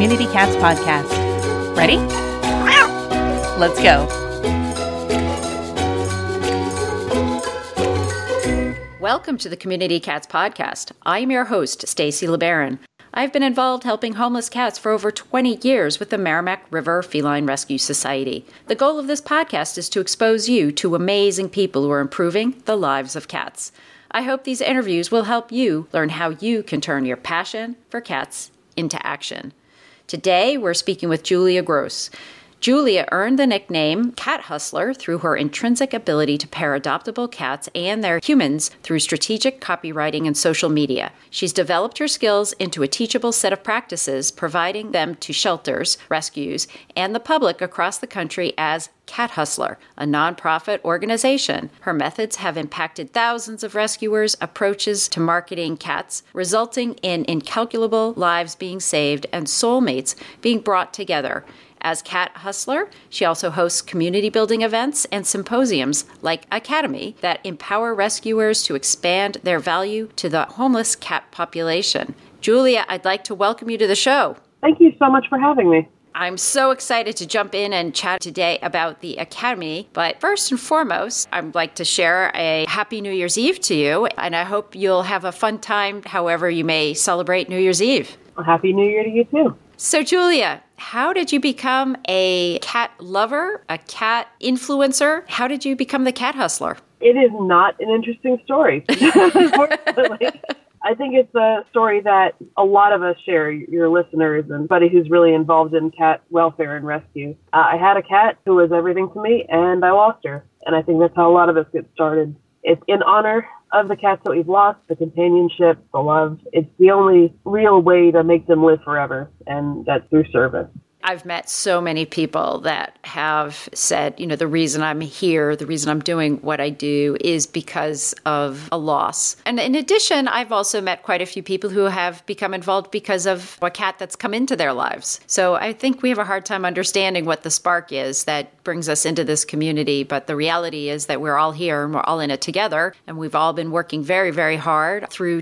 Community Cats podcast. Ready? Let's go. Welcome to the Community Cats podcast. I am your host, Stacy LeBaron. I've been involved helping homeless cats for over 20 years with the Merrimack River Feline Rescue Society. The goal of this podcast is to expose you to amazing people who are improving the lives of cats. I hope these interviews will help you learn how you can turn your passion for cats into action. Today, we're speaking with Julia Gross. Julia earned the nickname Cat Hustler through her intrinsic ability to pair adoptable cats and their humans through strategic copywriting and social media. She's developed her skills into a teachable set of practices, providing them to shelters, rescues, and the public across the country as Cat Hustler, a nonprofit organization. Her methods have impacted thousands of rescuers' approaches to marketing cats, resulting in incalculable lives being saved and soulmates being brought together. As Cat Hustler, she also hosts community building events and symposiums like Academy that empower rescuers to expand their value to the homeless cat population. Julia, I'd like to welcome you to the show. Thank you so much for having me. I'm so excited to jump in and chat today about the Academy. But first and foremost, I'd like to share a Happy New Year's Eve to you. And I hope you'll have a fun time however you may celebrate New Year's Eve. Well, Happy New Year to you too. So Julia, how did you become a cat lover, a cat influencer? How did you become the Cat Hustler? It is not an interesting story, unfortunately. I think it's a story that a lot of us share, your listeners and anybody who's really involved in cat welfare and rescue. I had a cat who was everything to me, and I lost her. And I think that's how a lot of us get started. It's in honor of the cats that we've lost, the companionship, the love. It's the only real way to make them live forever, and that's through service. I've met so many people that have said, the reason I'm here, the reason I'm doing what I do is because of a loss. And in addition, I've also met quite a few people who have become involved because of a cat that's come into their lives. So I think we have a hard time understanding what the spark is that brings us into this community. But the reality is that we're all here and we're all in it together. And we've all been working very, very hard through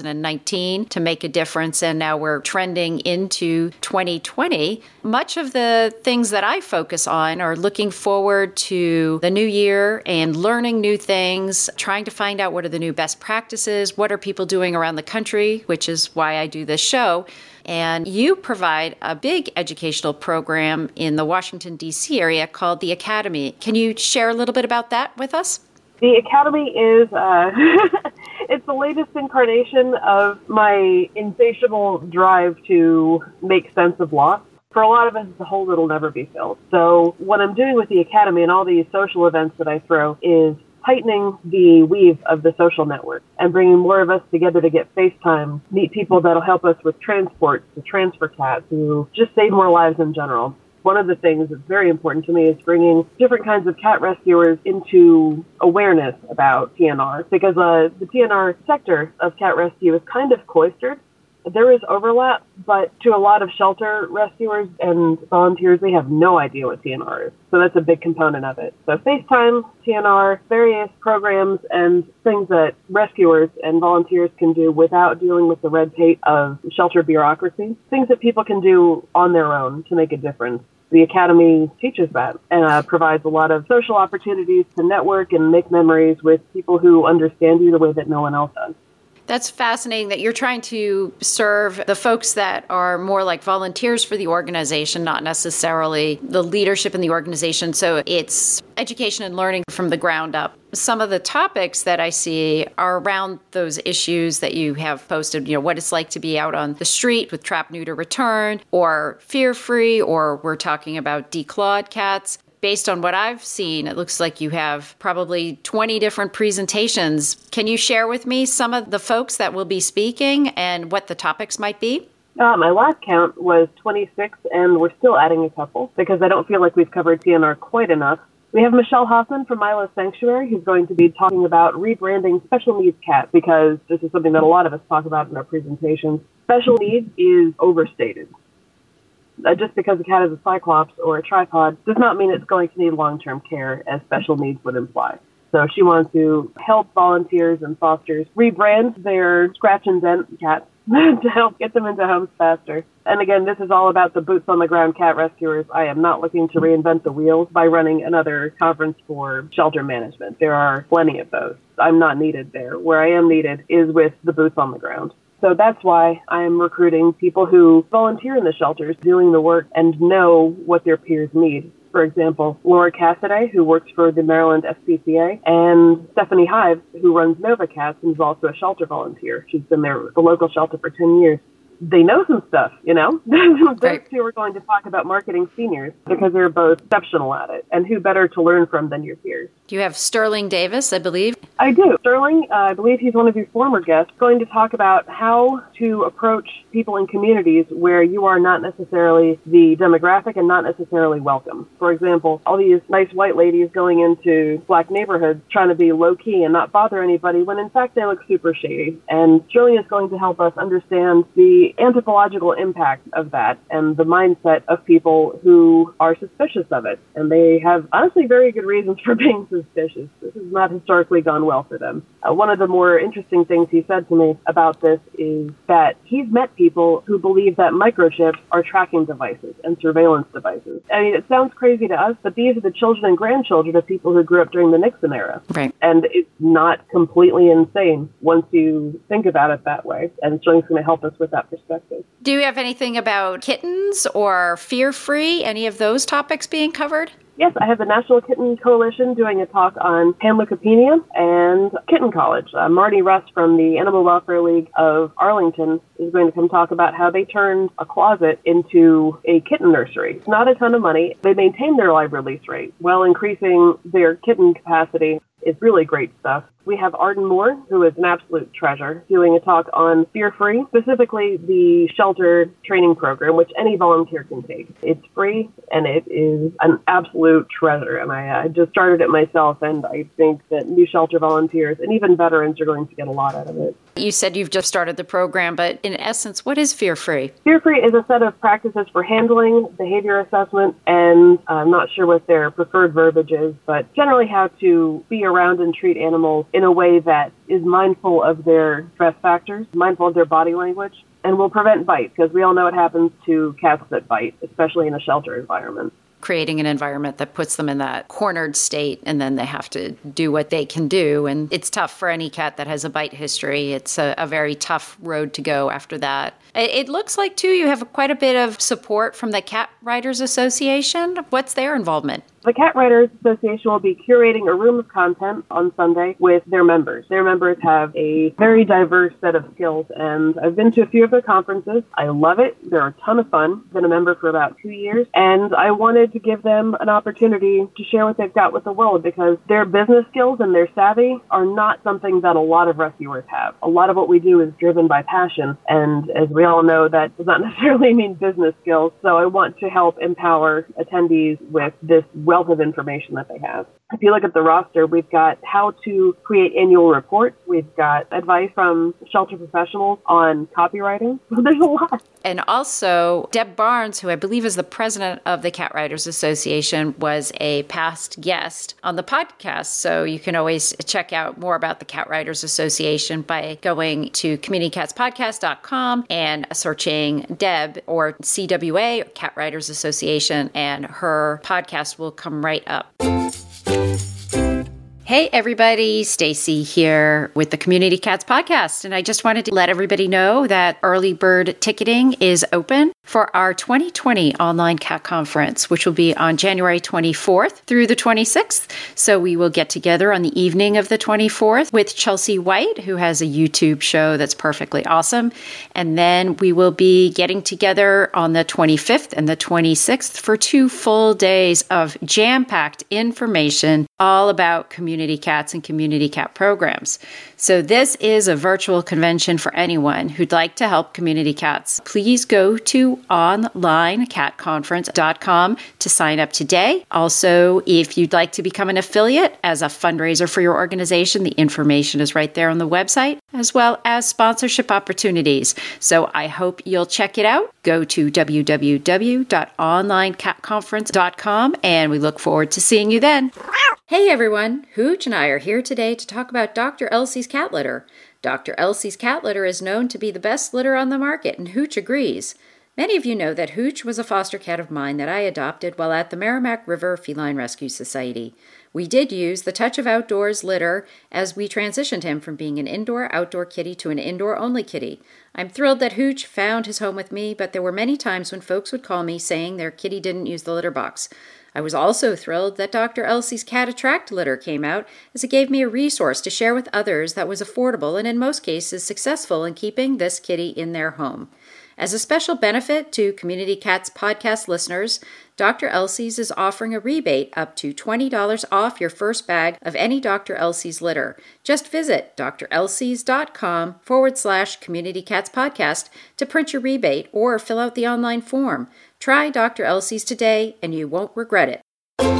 2019 to make a difference. And now we're trending into 2020. Much of the things that I focus on are looking forward to the new year and learning new things, trying to find out what are the new best practices, what are people doing around the country, which is why I do this show. And you provide a big educational program in the Washington, D.C. area called the Academy. Can you share a little bit about that with us? The Academy is it's the latest incarnation of my insatiable drive to make sense of loss. For a lot of us, it's a hole that'll never be filled. So what I'm doing with the Academy and all these social events that I throw is tightening the weave of the social network and bringing more of us together to get FaceTime, meet people that'll help us with transport, to transfer cats, to just save more lives in general. One of the things that's very important to me is bringing different kinds of cat rescuers into awareness about TNR, because the TNR sector of cat rescue is kind of cloistered. There is overlap, but to a lot of shelter rescuers and volunteers, they have no idea what TNR is. So that's a big component of it. So FaceTime, TNR, various programs and things that rescuers and volunteers can do without dealing with the red tape of shelter bureaucracy. Things that people can do on their own to make a difference. The Academy teaches that and provides a lot of social opportunities to network and make memories with people who understand you the way that no one else does. That's fascinating that you're trying to serve the folks that are more like volunteers for the organization, not necessarily the leadership in the organization. So it's education and learning from the ground up. Some of the topics that I see are around those issues that you have posted, what it's like to be out on the street with trap, neuter, return, or fear-free, or we're talking about declawed cats. Based on what I've seen, it looks like you have probably 20 different presentations. Can you share with me some of the folks that will be speaking and what the topics might be? My last count was 26, and we're still adding a couple because I don't feel like we've covered TNR quite enough. We have Michelle Hoffman from Milo Sanctuary, who's going to be talking about rebranding special needs cats, because this is something that a lot of us talk about in our presentations. Special needs is overstated. Just because a cat is a cyclops or a tripod does not mean it's going to need long-term care, as special needs would imply. So she wants to help volunteers and fosters rebrand their scratch and dent cats to help get them into homes faster. And again, this is all about the boots on the ground cat rescuers. I am not looking to reinvent the wheels by running another conference for shelter management. There are plenty of those. I'm not needed there. Where I am needed is with the boots on the ground. So that's why I'm recruiting people who volunteer in the shelters, doing the work, and know what their peers need. For example, Laura Cassidy, who works for the Maryland SPCA, and Stephanie Hives, who runs Nova Cats and is also a shelter volunteer. She's been there at the local shelter for 10 years. They know some stuff, you know? Those two are going to talk about marketing seniors because they're both exceptional at it. And who better to learn from than your peers? You have Sterling Davis, I believe. I do. Sterling, I believe he's one of your former guests, going to talk about how to approach people in communities where you are not necessarily the demographic and not necessarily welcome. For example, all these nice white ladies going into black neighborhoods trying to be low-key and not bother anybody when in fact they look super shady. And Sterling is going to help us understand the anthropological impact of that and the mindset of people who are suspicious of it. And they have honestly very good reasons for being suspicious. This has not historically gone well for them. One of the more interesting things he said to me about this is that he's met people who believe that microchips are tracking devices and surveillance devices. I mean, it sounds crazy to us, but these are the children and grandchildren of people who grew up during the Nixon era. Right. And it's not completely insane once you think about it that way. And Sterling's going to help us with that perspective. Do you have anything about kittens or fear-free, any of those topics being covered? Yes, I have the National Kitten Coalition doing a talk on panleukopenia and Kitten College. Marty Russ from the Animal Welfare League of Arlington is going to come talk about how they turned a closet into a kitten nursery. It's not a ton of money. They maintain their live release rate while increasing their kitten capacity. It's really great stuff. We have Arden Moore, who is an absolute treasure, doing a talk on Fear Free, specifically the shelter training program, which any volunteer can take. It's free, and it is an absolute treasure. And I just started it myself, and I think that new shelter volunteers and even veterans are going to get a lot out of it. You said you've just started the program, but in essence, what is Fear Free? Fear Free is a set of practices for handling behavior assessment, and I'm not sure what their preferred verbiage is, but generally how to be around and treat animals in a way that is mindful of their stress factors, mindful of their body language, and will prevent bites, because we all know what happens to cats that bite, especially in a shelter environment. Creating an environment that puts them in that cornered state, and then they have to do what they can do. And it's tough for any cat that has a bite history. It's a very tough road to go after that. It looks like, too, you have quite a bit of support from the Cat Writers Association. What's their involvement? The Cat Writers Association will be curating a room of content on Sunday with their members. Their members have a very diverse set of skills, and I've been to a few of their conferences. I love it. They're a ton of fun. Been a member for about 2 years, and I wanted to give them an opportunity to share what they've got with the world, because their business skills and their savvy are not something that a lot of rescuers have. A lot of what we do is driven by passion, and as we all know, that does not necessarily mean business skills. So I want to help empower attendees with this wealth of information that they have. If you look at the roster, we've got how to create annual reports. We've got advice from shelter professionals on copywriting. There's a lot. And also, Deb Barnes, who I believe is the president of the Cat Writers Association, was a past guest on the podcast. So you can always check out more about the Cat Writers Association by going to communitycatspodcast.com and searching Deb or CWA, Cat Writers Association, and her podcast will come right up. Hey everybody, Stacy here with the Community Cats Podcast, and I just wanted to let everybody know that early bird ticketing is open for our 2020 online cat conference, which will be on January 24th through the 26th. So we will get together on the evening of the 24th with Chelsea White, who has a YouTube show that's perfectly awesome. And then we will be getting together on the 25th and the 26th for 2 full days of jam-packed information all about community cats and community cat programs. So this is a virtual convention for anyone who'd like to help community cats. Please go to onlinecatconference.com to sign up today. Also, if you'd like to become an affiliate as a fundraiser for your organization, the information is right there on the website, as well as sponsorship opportunities. So I hope you'll check it out. Go to www.onlinecatconference.com, and we look forward to seeing you then. Hey everyone, Hooch and I are here today to talk about Dr. Elsie's cat litter. Dr. Elsie's cat litter is known to be the best litter on the market, and Hooch agrees. Many of you know that Hooch was a foster cat of mine that I adopted while at the Merrimack River Feline Rescue Society. We did use the Touch of Outdoors litter as we transitioned him from being an indoor-outdoor kitty to an indoor-only kitty. I'm thrilled that Hooch found his home with me, but there were many times when folks would call me saying their kitty didn't use the litter box. I was also thrilled that Dr. Elsie's Cat Attract litter came out, as it gave me a resource to share with others that was affordable and in most cases successful in keeping this kitty in their home. As a special benefit to Community Cats podcast listeners, Dr. Elsie's is offering a rebate up to $20 off your first bag of any Dr. Elsie's litter. Just visit drelsies.com/Community Cats podcast to print your rebate or fill out the online form. Try Dr. Elsie's today and you won't regret it.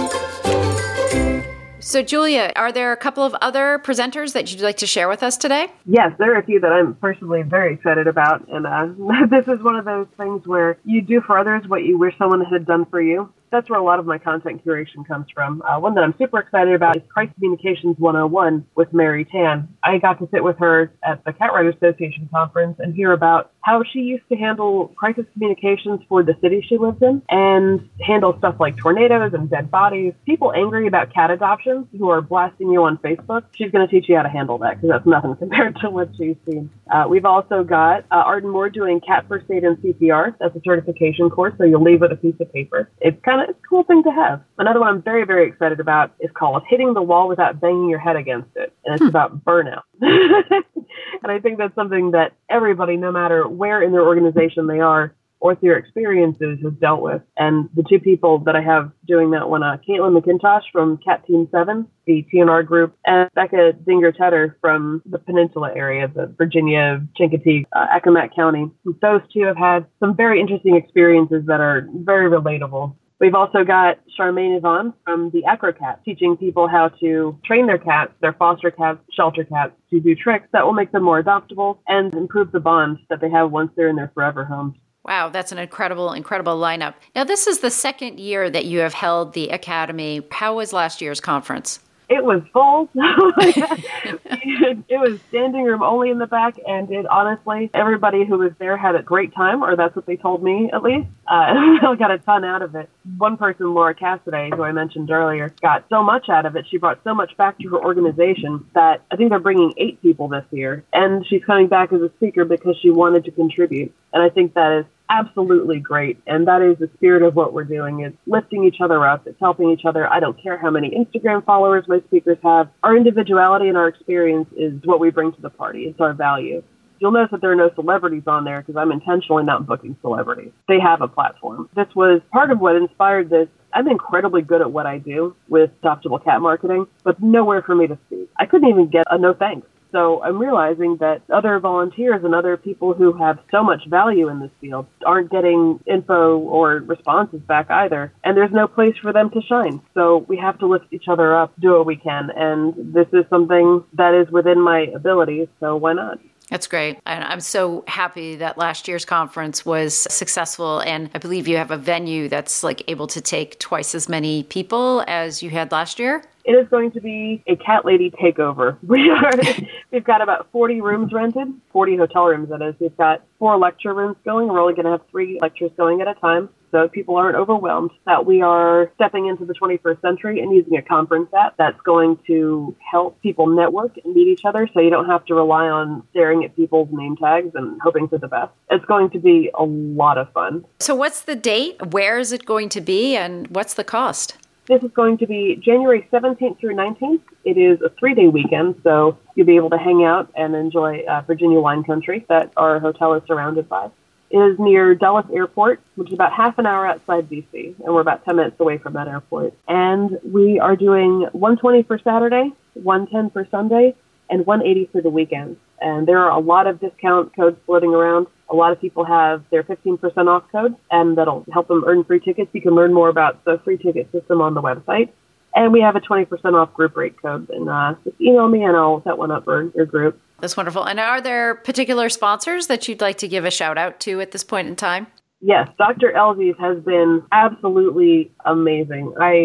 So, Julia, are there a couple of other presenters that you'd like to share with us today? Yes, there are a few that I'm personally very excited about. And this is one of those things where you do for others what you wish someone had done for you. That's where a lot of my content curation comes from. One that I'm super excited about is Crisis Communications 101 with Mary Tan. I got to sit with her at the Cat Writers Association conference and hear about how she used to handle crisis communications for the city she lives in and handle stuff like tornadoes and dead bodies, people angry about cat adoptions who are blasting you on Facebook. She's going to teach you how to handle that because that's nothing compared to what she's seen. We've also got Arden Moore doing Cat First Aid and CPR. That's a certification course, so you'll leave with a piece of paper. It's a cool thing to have. Another one I'm very, very excited about is called Hitting the Wall Without Banging Your Head Against It. And it's about burnout. And I think that's something that everybody, no matter where in their organization they are or through their experiences, has dealt with. And the two people that I have doing that one, Caitlin McIntosh from Cat Team 7, the TNR group, and Becca Dinger-Tedder from the Peninsula area, the Virginia, Chincoteague, Accomack County. Those two have had some very interesting experiences that are very relatable. We've also got Charmaine Yvonne from the Acrocat, teaching people how to train their cats, their foster cats, shelter cats, to do tricks that will make them more adoptable and improve the bond that they have once they're in their forever homes. Wow, that's an incredible lineup. Now, this is the second year that you have held the Academy. How was last year's conference? It was full. It was standing room only in the back, and honestly, everybody who was there had a great time, or that's what they told me, at least. I got a ton out of it. One person, Laura Cassidy, who I mentioned earlier, got so much out of it. She brought so much back to her organization that I think they're bringing 8 people this year, and she's coming back as a speaker because she wanted to contribute. And I think that is absolutely great. And that is the spirit of what we're doing. It's lifting each other up. It's helping each other. I don't care how many Instagram followers my speakers have. Our individuality and our experience is what we bring to the party. It's our value. You'll notice that there are no celebrities on there because I'm intentionally not booking celebrities. They have a platform. This was part of what inspired this. I'm incredibly good at what I do with adoptable cat marketing, but nowhere for me to speak. I couldn't even get a no thanks. So I'm realizing that other volunteers and other people who have so much value in this field aren't getting info or responses back either. And there's no place for them to shine. So we have to lift each other up, do what we can. And this is something that is within my abilities. So why not? That's great. And I'm so happy that last year's conference was successful. And I believe you have a venue that's able to take twice as many people as you had last year. It is going to be a cat lady takeover. We've got about 40 rooms rented, 40 hotel rooms, that is. We've got 4 lecture rooms going. We're only going to have 3 lectures going at a time, so people aren't overwhelmed. That we are stepping into the 21st century and using a conference app that's going to help people network and meet each other, so you don't have to rely on staring at people's name tags and hoping for the best. It's going to be a lot of fun. So what's the date? Where is it going to be? And what's the cost? This is going to be January 17th through 19th. It is a 3-day weekend, so you'll be able to hang out and enjoy Virginia wine country that our hotel is surrounded by. It is near Dulles Airport, which is about half an hour outside D.C., and we're about 10 minutes away from that airport. And we are doing $120 for Saturday, $110 for Sunday, and $180 for the weekend. And there are a lot of discount codes floating around. A lot of people have their 15% off code, and that'll help them earn free tickets. You can learn more about the free ticket system on the website. And we have a 20% off group rate code. And just email me, and I'll set one up for your group. That's wonderful. And are there particular sponsors that you'd like to give a shout out to at this point in time? Yes, Dr. Elsie's has been absolutely amazing. I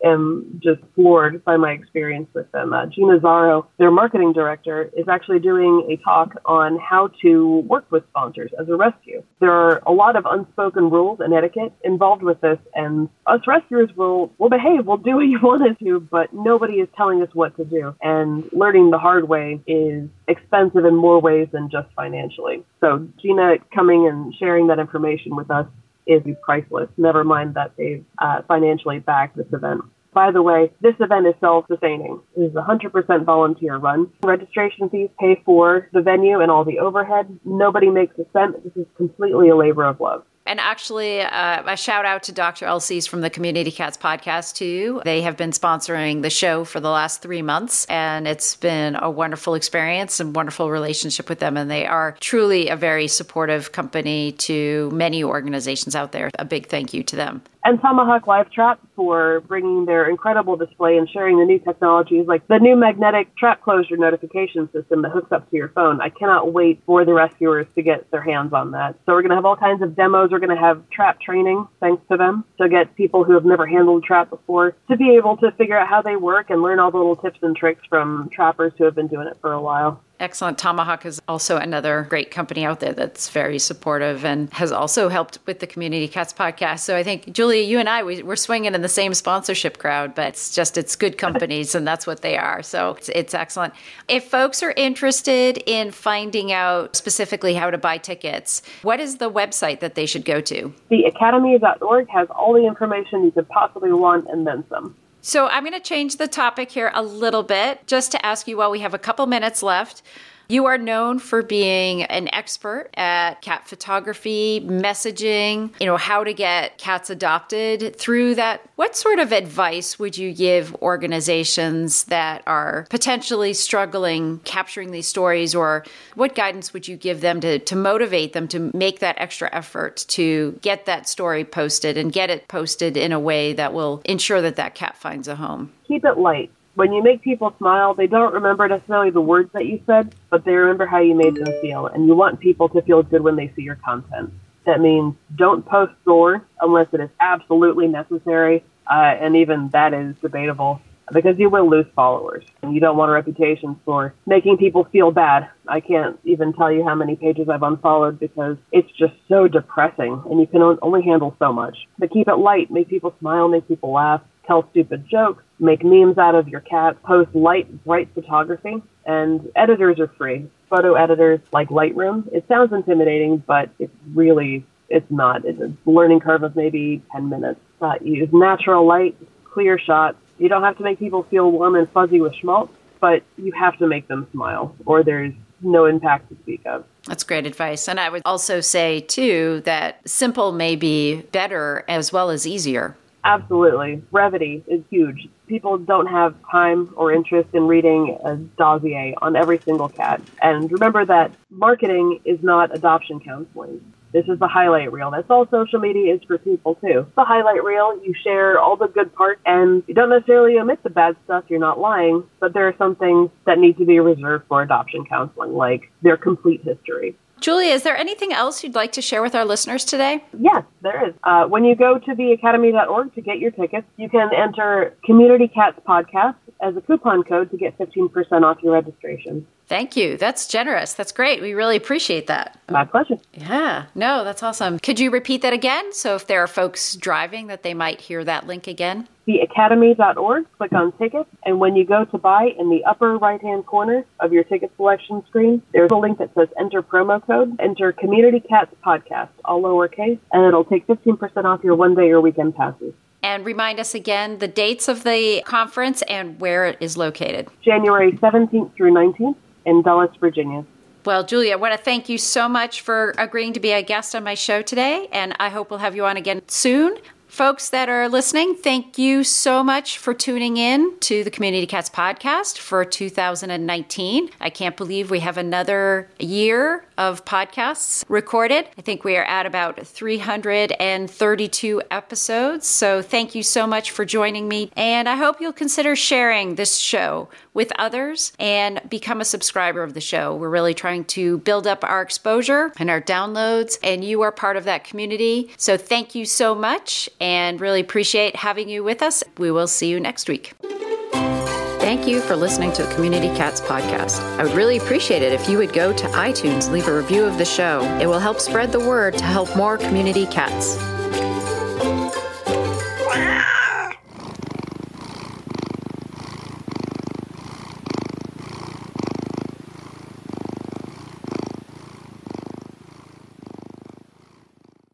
am just floored by my experience with them. Gina Zaro, their marketing director, is actually doing a talk on how to work with sponsors as a rescue. There are a lot of unspoken rules and etiquette involved with this, and us rescuers will behave, we'll do what you want us to, but nobody is telling us what to do. And learning the hard way is expensive in more ways than just financially. So Gina coming and sharing that information with us is priceless. Never mind that they've financially backed this event. By the way, this event is self-sustaining. It is 100% volunteer run. Registration fees pay for the venue and all the overhead. Nobody makes a cent. This is completely a labor of love. And actually, a shout out to Dr. Elsie's from the Community Cats podcast, too. They have been sponsoring the show for the last 3 months, and it's been a wonderful experience and wonderful relationship with them. And they are truly a very supportive company to many organizations out there. A big thank you to them. And Tomahawk Live Trap for bringing their incredible display and sharing the new technologies, like the new magnetic trap closure notification system that hooks up to your phone. I cannot wait for the rescuers to get their hands on that. So we're going to have all kinds of demos. We're going to have trap training, thanks to them, to get people who have never handled trap before to be able to figure out how they work and learn all the little tips and tricks from trappers who have been doing it for a while. Excellent. Tomahawk is also another great company out there that's very supportive and has also helped with the Community Cats podcast. So I think, Julia, you and I, we're swinging in the same sponsorship crowd, but it's good companies and that's what they are. So it's excellent. If folks are interested in finding out specifically how to buy tickets, what is the website that they should go to? TheAcademy.org has all the information you could possibly want and then some. So I'm going to change the topic here a little bit just to ask you while we have a couple minutes left. You are known for being an expert at cat photography, messaging, how to get cats adopted. Through that, what sort of advice would you give organizations that are potentially struggling capturing these stories, or what guidance would you give them to motivate them to make that extra effort to get that story posted and get it posted in a way that will ensure that cat finds a home? Keep it light. When you make people smile, they don't remember necessarily the words that you said, but they remember how you made them feel. And you want people to feel good when they see your content. That means don't post gore unless it is absolutely necessary. And even that is debatable because you will lose followers. And you don't want a reputation for making people feel bad. I can't even tell you how many pages I've unfollowed because it's just so depressing and you can only handle so much. But keep it light, make people smile, make people laugh. Tell stupid jokes, make memes out of your cat, post light, bright photography, and editors are free. Photo editors like Lightroom. It sounds intimidating, but it's not. It's a learning curve of maybe 10 minutes. Use natural light, clear shots. You don't have to make people feel warm and fuzzy with schmaltz, but you have to make them smile, or there's no impact to speak of. That's great advice. And I would also say, too, that simple may be better as well as easier. Absolutely. Brevity is huge. People don't have time or interest in reading a dossier on every single cat. And remember that marketing is not adoption counseling. This is the highlight reel. That's all social media is for people, too. The highlight reel, you share all the good parts, and you don't necessarily omit the bad stuff. You're not lying. But there are some things that need to be reserved for adoption counseling, like their complete history. Julia, is there anything else you'd like to share with our listeners today? Yes, there is. When you go to theacademy.org to get your tickets, you can enter Community Cats Podcast as a coupon code to get 15% off your registration. Thank you. That's generous. That's great. We really appreciate that. My pleasure. Yeah. No, that's awesome. Could you repeat that again? So if there are folks driving that they might hear that link again? Theacademy.org, click on tickets, and when you go to buy, in the upper right-hand corner of your ticket selection screen, there's a link that says enter promo code, enter Community Cats Podcast, all lowercase, and it'll take 15% off your one-day or weekend passes. And remind us again the dates of the conference and where it is located. January 17th through 19th in Dulles, Virginia. Well, Julia, I want to thank you so much for agreeing to be a guest on my show today, and I hope we'll have you on again soon. Folks that are listening, thank you so much for tuning in to the Community Cats podcast for 2019. I can't believe we have another year of podcasts recorded. I think we are at about 332 episodes. So thank you so much for joining me. And I hope you'll consider sharing this show with others and become a subscriber of the show. We're really trying to build up our exposure and our downloads, and you are part of that community. So thank you so much and really appreciate having you with us. We will see you next week. Thank you for listening to the Community Cats podcast. I would really appreciate it if you would go to iTunes and leave a review of the show. It will help spread the word to help more community cats.